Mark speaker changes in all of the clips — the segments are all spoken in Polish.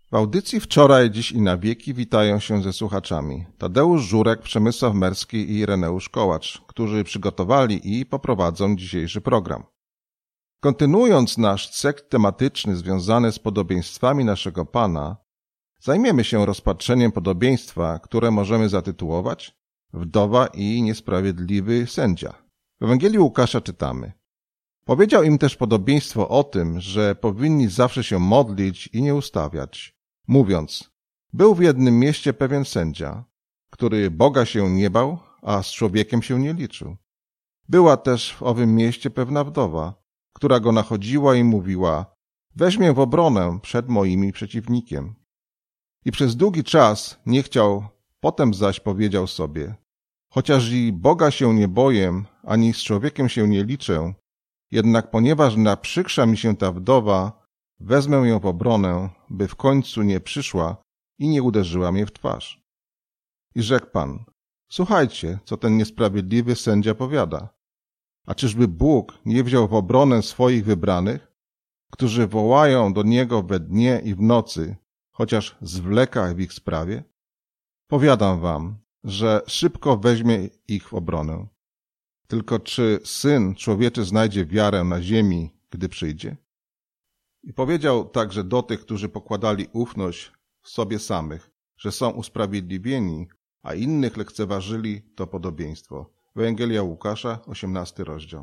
Speaker 1: W audycji Wczoraj, Dziś i na wieki witają się ze słuchaczami Tadeusz Żurek, Przemysław Merski i Ireneusz Kołacz, którzy przygotowali i poprowadzą dzisiejszy program. Kontynuując nasz cykl tematyczny związany z podobieństwami naszego Pana, zajmiemy się rozpatrzeniem podobieństwa, które możemy zatytułować Wdowa i niesprawiedliwy sędzia. W Ewangelii Łukasza czytamy: Powiedział im też podobieństwo o tym, że powinni zawsze się modlić i nie ustawiać, mówiąc: Był w jednym mieście pewien sędzia, który Boga się nie bał, a z człowiekiem się nie liczył. Była też w owym mieście pewna wdowa, która go nachodziła i mówiła: Weźmię w obronę przed moim przeciwnikiem. I przez długi czas nie chciał, potem zaś powiedział sobie: Chociaż i Boga się nie boję, ani z człowiekiem się nie liczę, jednak ponieważ naprzykrza mi się ta wdowa, wezmę ją w obronę, by w końcu nie przyszła i nie uderzyła mnie w twarz. I rzekł Pan: Słuchajcie, co ten niesprawiedliwy sędzia powiada. A czyżby Bóg nie wziął w obronę swoich wybranych, którzy wołają do Niego we dnie i w nocy, chociaż zwleka w ich sprawie? Powiadam wam, że szybko weźmie ich w obronę. Tylko czy Syn Człowieczy znajdzie wiarę na ziemi, gdy przyjdzie? I powiedział także do tych, którzy pokładali ufność w sobie samych, że są usprawiedliwieni, a innych lekceważyli to podobieństwo. Ewangelia Łukasza, 18 rozdział.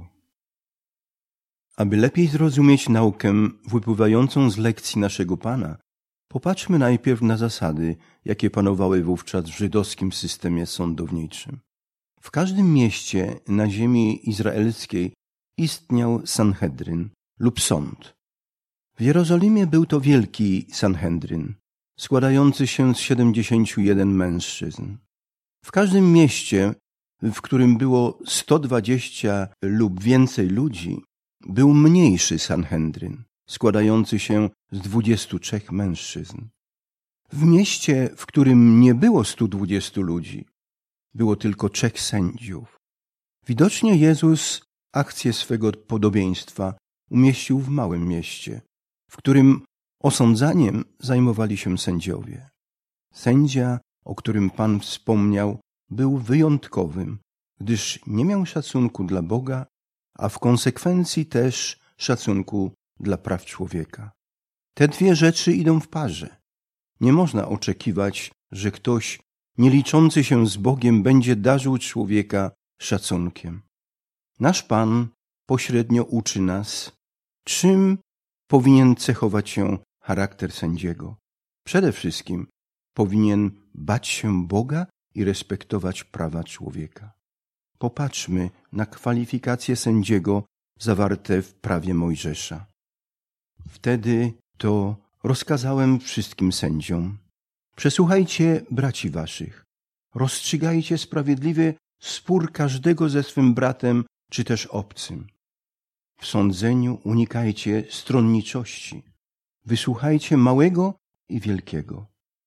Speaker 2: Aby lepiej zrozumieć naukę wypływającą z lekcji naszego Pana, popatrzmy najpierw na zasady, jakie panowały wówczas w żydowskim systemie sądowniczym. W każdym mieście na ziemi izraelskiej istniał Sanhedryn lub sąd. W Jerozolimie był to wielki Sanhedryn, składający się z 71 mężczyzn. W każdym mieście, w którym było 120 lub więcej ludzi, był mniejszy Sanhedryn, składający się z 23 mężczyzn. W mieście, w którym nie było 120 ludzi, było tylko 3 sędziów. Widocznie Jezus akcję swego podobieństwa umieścił w małym mieście, w którym osądzaniem zajmowali się sędziowie. Sędzia, o którym Pan wspomniał, był wyjątkowym, gdyż nie miał szacunku dla Boga, a w konsekwencji też szacunku dla praw człowieka. Te dwie rzeczy idą w parze. Nie można oczekiwać, że ktoś nie liczący się z Bogiem będzie darzył człowieka szacunkiem. Nasz Pan pośrednio uczy nas, czym powinien cechować się charakter sędziego. Przede wszystkim powinien bać się Boga i respektować prawa człowieka. Popatrzmy na kwalifikacje sędziego zawarte w prawie Mojżesza. Wtedy to rozkazałem wszystkim sędziom: Przesłuchajcie braci waszych, rozstrzygajcie sprawiedliwie spór każdego ze swym bratem czy też obcym. W sądzeniu unikajcie stronniczości, wysłuchajcie małego i wielkiego.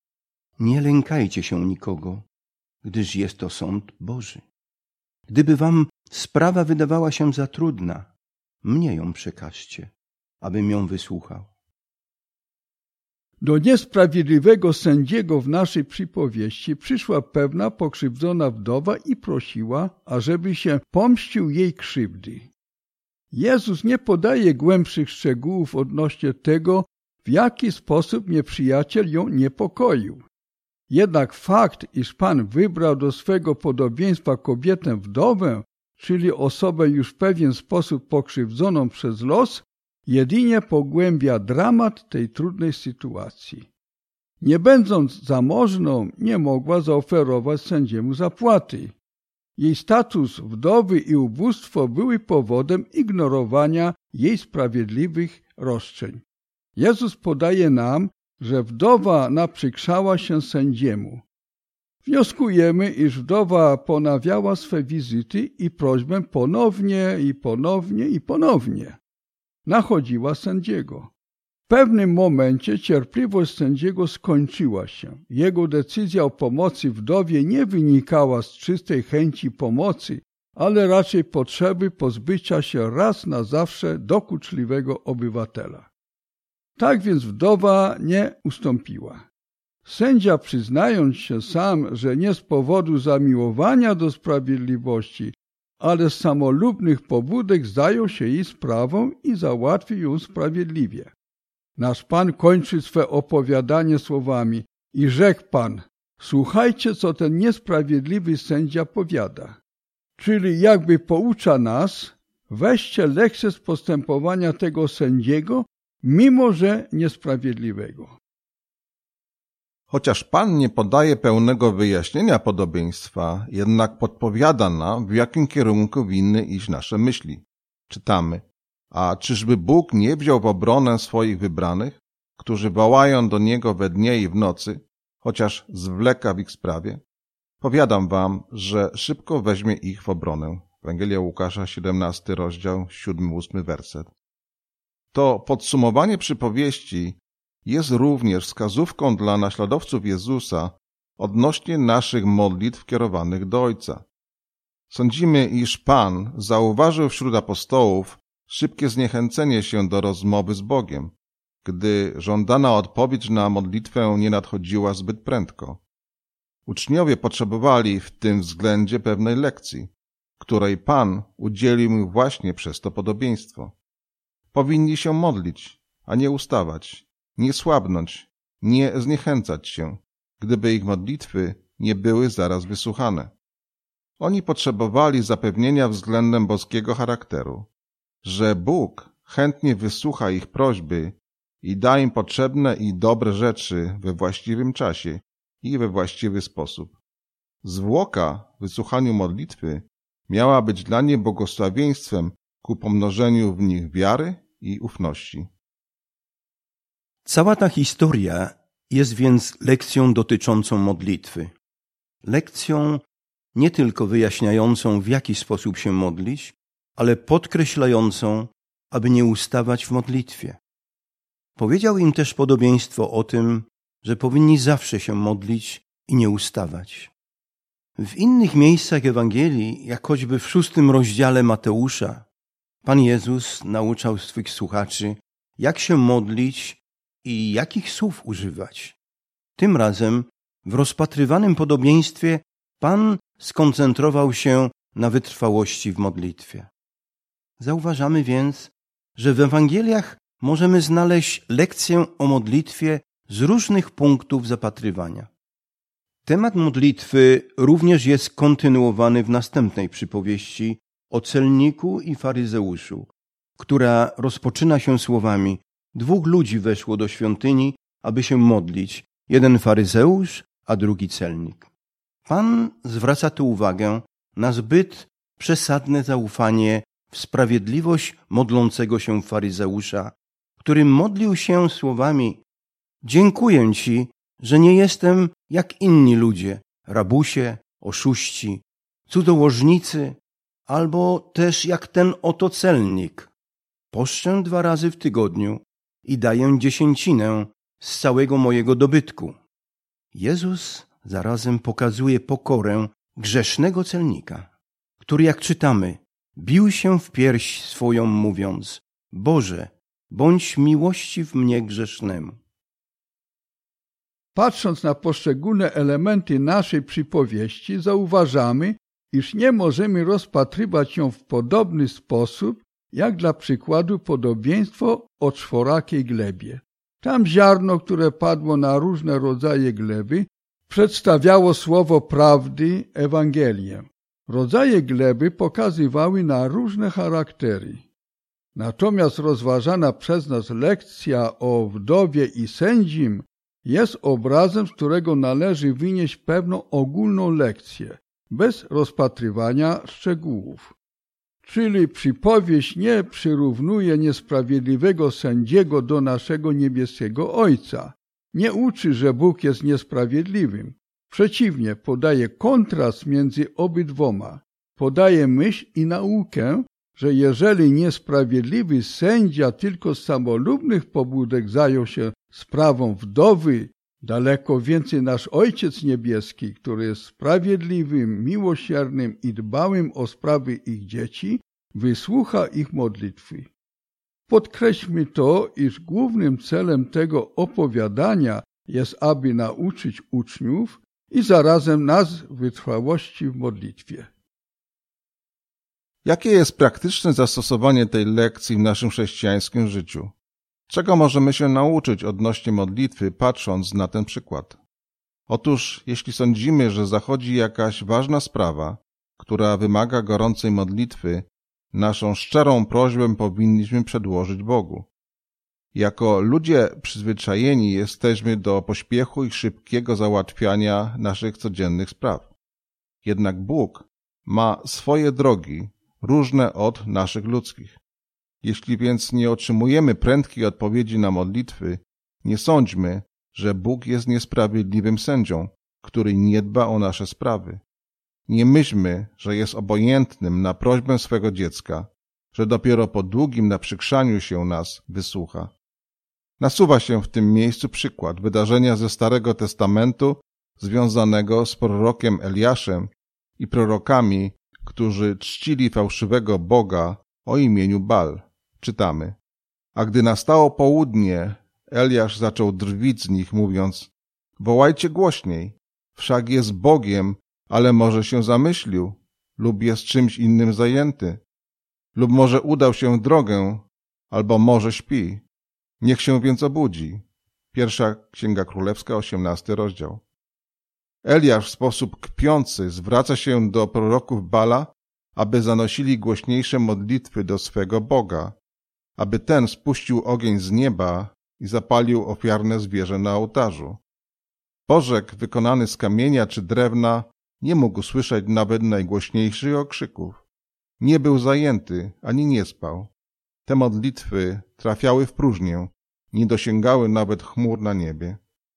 Speaker 2: Nie lękajcie się nikogo, gdyż jest to sąd Boży. Gdyby wam sprawa wydawała się za trudna, mnie ją przekażcie, abym ją wysłuchał.
Speaker 3: Do niesprawiedliwego sędziego w naszej przypowieści przyszła pewna pokrzywdzona wdowa i prosiła, ażeby się pomścił jej krzywdy. Jezus nie podaje głębszych szczegółów odnośnie tego, w jaki sposób nieprzyjaciel ją niepokoił. Jednak fakt, iż Pan wybrał do swego podobieństwa kobietę wdowę, czyli osobę już w pewien sposób pokrzywdzoną przez los, jedynie pogłębia dramat tej trudnej sytuacji. Nie będąc zamożną, nie mogła zaoferować sędziemu zapłaty. Jej status wdowy i ubóstwo były powodem ignorowania jej sprawiedliwych roszczeń. Jezus podaje nam, że wdowa naprzykrzała się sędziemu. Wnioskujemy, iż wdowa ponawiała swe wizyty i prośbę ponownie. Nachodziła sędziego. W pewnym momencie cierpliwość sędziego skończyła się. Jego decyzja o pomocy wdowie nie wynikała z czystej chęci pomocy, ale raczej potrzeby pozbycia się raz na zawsze dokuczliwego obywatela. Tak więc wdowa nie ustąpiła. Sędzia, przyznając się sam, że nie z powodu zamiłowania do sprawiedliwości, ale z samolubnych pobudek, zajął się jej sprawą i załatwił ją sprawiedliwie. Nasz Pan kończy swe opowiadanie słowami: i rzekł Pan: słuchajcie, co ten niesprawiedliwy sędzia powiada. Czyli jakby poucza nas: weźcie lekcję z postępowania tego sędziego, mimo że niesprawiedliwego.
Speaker 1: Chociaż Pan nie podaje pełnego wyjaśnienia podobieństwa, jednak podpowiada nam, w jakim kierunku winny iść nasze myśli. Czytamy: a czyżby Bóg nie wziął w obronę swoich wybranych, którzy wołają do Niego we dnie i w nocy, chociaż zwleka w ich sprawie? Powiadam wam, że szybko weźmie ich w obronę. Ewangelia Łukasza, 17 rozdział, 7-8 werset. To podsumowanie przypowieści jest również wskazówką dla naśladowców Jezusa odnośnie naszych modlitw kierowanych do Ojca. Sądzimy, iż Pan zauważył wśród apostołów szybkie zniechęcenie się do rozmowy z Bogiem, gdy żądana odpowiedź na modlitwę nie nadchodziła zbyt prędko. Uczniowie potrzebowali w tym względzie pewnej lekcji, której Pan udzielił im właśnie przez to podobieństwo. Powinni się modlić, a nie ustawać, nie słabnąć, nie zniechęcać się, gdyby ich modlitwy nie były zaraz wysłuchane. Oni potrzebowali zapewnienia względem boskiego charakteru, że Bóg chętnie wysłucha ich prośby i da im potrzebne i dobre rzeczy we właściwym czasie i we właściwy sposób. Zwłoka w wysłuchaniu modlitwy miała być dla nich błogosławieństwem ku pomnożeniu w nich wiary i ufności.
Speaker 2: Cała ta historia jest więc lekcją dotyczącą modlitwy. Lekcją nie tylko wyjaśniającą, w jaki sposób się modlić, ale podkreślającą, aby nie ustawać w modlitwie. Powiedział im też podobieństwo o tym, że powinni zawsze się modlić i nie ustawać. W innych miejscach Ewangelii, jak choćby w 6 rozdziale Mateusza, Pan Jezus nauczał swych słuchaczy, jak się modlić i jakich słów używać. Tym razem w rozpatrywanym podobieństwie Pan skoncentrował się na wytrwałości w modlitwie. Zauważamy więc, że w Ewangeliach możemy znaleźć lekcję o modlitwie z różnych punktów zapatrywania. Temat modlitwy również jest kontynuowany w następnej przypowieści o celniku i faryzeuszu, która rozpoczyna się słowami: 2 ludzi weszło do świątyni, aby się modlić, jeden faryzeusz, a drugi celnik. Pan zwraca tu uwagę na zbyt przesadne zaufanie w sprawiedliwość modlącego się faryzeusza, który modlił się słowami: dziękuję Ci, że nie jestem jak inni ludzie, rabusie, oszuści, cudzołożnicy, albo też jak ten oto celnik. Poszczę 2 razy w tygodniu i daję 10 z całego mojego dobytku. Jezus zarazem pokazuje pokorę grzesznego celnika, który, jak czytamy, bił się w pierś swoją, mówiąc: Boże, bądź miłościw mnie grzesznemu.
Speaker 3: Patrząc na poszczególne elementy naszej przypowieści, zauważamy, iż nie możemy rozpatrywać ją w podobny sposób, jak dla przykładu podobieństwo o 4 glebie. Tam ziarno, które padło na różne rodzaje gleby, przedstawiało słowo prawdy, Ewangelię. Rodzaje gleby pokazywały na różne charaktery. Natomiast rozważana przez nas lekcja o wdowie i sędzim jest obrazem, z którego należy wynieść pewną ogólną lekcję, bez rozpatrywania szczegółów. Czyli przypowieść nie przyrównuje niesprawiedliwego sędziego do naszego niebieskiego Ojca. Nie uczy, że Bóg jest niesprawiedliwym. Przeciwnie, podaje kontrast między obydwoma. Podaje myśl i naukę, że jeżeli niesprawiedliwy sędzia tylko z samolubnych pobudek zajął się sprawą wdowy, daleko więcej nasz Ojciec Niebieski, który jest sprawiedliwym, miłosiernym i dbałym o sprawy ich dzieci, wysłucha ich modlitwy. Podkreślmy to, iż głównym celem tego opowiadania jest, aby nauczyć uczniów i zarazem nas wytrwałości w modlitwie.
Speaker 1: Jakie jest praktyczne zastosowanie tej lekcji w naszym chrześcijańskim życiu? Czego możemy się nauczyć odnośnie modlitwy, patrząc na ten przykład? Otóż, jeśli sądzimy, że zachodzi jakaś ważna sprawa, która wymaga gorącej modlitwy, naszą szczerą prośbę powinniśmy przedłożyć Bogu. Jako ludzie przyzwyczajeni jesteśmy do pośpiechu i szybkiego załatwiania naszych codziennych spraw. Jednak Bóg ma swoje drogi, różne od naszych ludzkich. Jeśli więc nie otrzymujemy prędkiej odpowiedzi na modlitwy, nie sądźmy, że Bóg jest niesprawiedliwym sędzią, który nie dba o nasze sprawy. Nie myślmy, że jest obojętnym na prośbę swego dziecka, że dopiero po długim naprzykrzaniu się nas wysłucha. Nasuwa się w tym miejscu przykład wydarzenia ze Starego Testamentu związanego z prorokiem Eliaszem i prorokami, którzy czcili fałszywego Boga o imieniu Bal. Czytamy: a gdy nastało południe, Eliasz zaczął drwić z nich, mówiąc: wołajcie głośniej, wszak jest Bogiem, ale może się zamyślił, lub jest czymś innym zajęty, lub może udał się w drogę, albo może śpi. Niech się więc obudzi. Pierwsza Księga Królewska, 18 rozdział. Eliasz w sposób kpiący zwraca się do proroków Bala, aby zanosili głośniejsze modlitwy do swego Boga, aby ten spuścił ogień z nieba i zapalił ofiarne zwierzę na ołtarzu. Bożek wykonany z kamienia czy drewna nie mógł słyszeć nawet najgłośniejszych okrzyków. Nie był zajęty, ani nie spał. Te modlitwy trafiały w próżnię, nie dosięgały nawet chmur na niebie.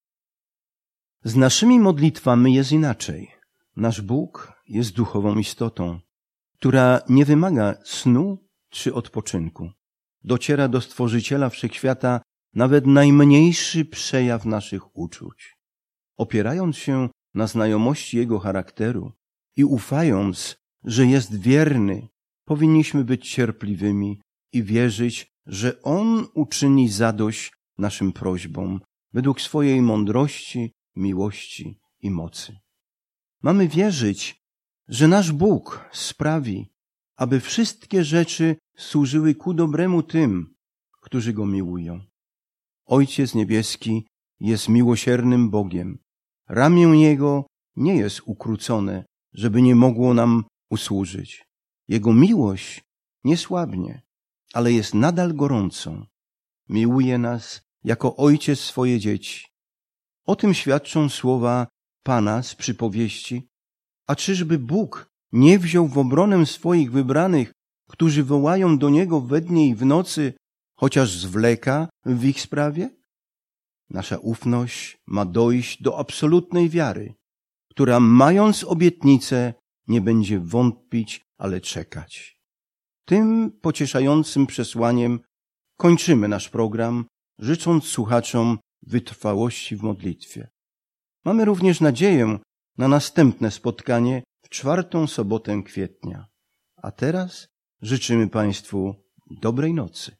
Speaker 2: Z naszymi modlitwami jest inaczej. Nasz Bóg jest duchową istotą, która nie wymaga snu czy odpoczynku. Dociera do Stworzyciela Wszechświata nawet najmniejszy przejaw naszych uczuć. Opierając się na znajomości Jego charakteru i ufając, że jest wierny, powinniśmy być cierpliwymi i wierzyć, że On uczyni zadość naszym prośbom według swojej mądrości, miłości i mocy. Mamy wierzyć, że nasz Bóg sprawi, aby wszystkie rzeczy służyły ku dobremu tym, którzy Go miłują. Ojciec Niebieski jest miłosiernym Bogiem. Ramię Jego nie jest ukrócone, żeby nie mogło nam usłużyć. Jego miłość nie słabnie, ale jest nadal gorącą. Miłuje nas jako ojciec swoje dzieci. O tym świadczą słowa Pana z przypowieści. A czyżby Bóg nie wziął w obronę swoich wybranych, którzy wołają do Niego we dnie i w nocy, chociaż zwleka w ich sprawie? Nasza ufność ma dojść do absolutnej wiary, która mając obietnicę nie będzie wątpić, ale czekać. Tym pocieszającym przesłaniem kończymy nasz program, życząc słuchaczom wytrwałości w modlitwie. Mamy również nadzieję na następne spotkanie w 4. sobotę kwietnia. A teraz życzymy Państwu dobrej nocy.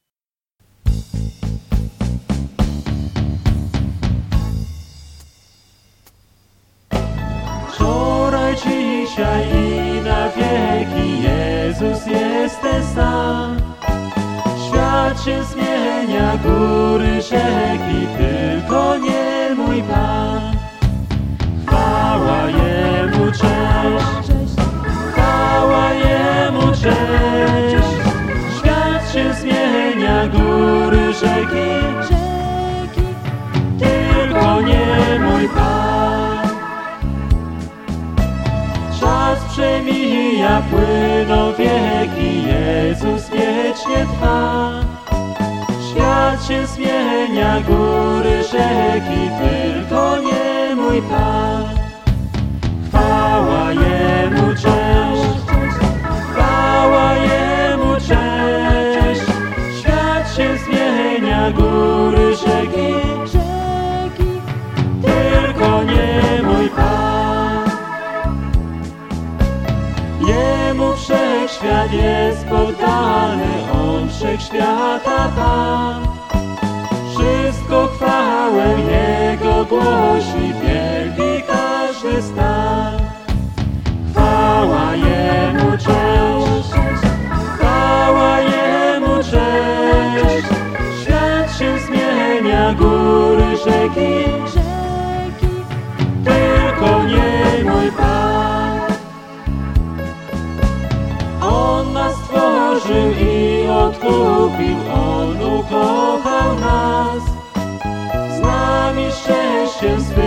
Speaker 4: Wczoraj, dzisiaj i na wieki Jezus jest ten sam. Świat się zmienia, góry, rzeki, tylko nie mój Pan. Chwała Jemu, cześć, chwała Jemu, cześć. Świat się zmienia, góry, rzeki, tylko nie mój Pan. Czas przemija, płyną wieki, Jezus wiecznie trwa. Świat się zmienia, góry, rzeki, tylko nie mój Pan. Chwała Jemu, cześć, chwała Jemu, cześć. Świat się zmienia, góry, rzeki, tylko nie mój Pan. Jemu wszechświat jest poddany, On wszechświata Pan. Wszystko chwałę Jego głosi, wielbi każdy stan. Chwała Jemu, cześć, chwała Jemu, cześć. Świat się zmienia, góry, rzeki, tylko nie mój Pan. On nas stworzył i odkupił, On ukochał nas. Z nami szczęściem swym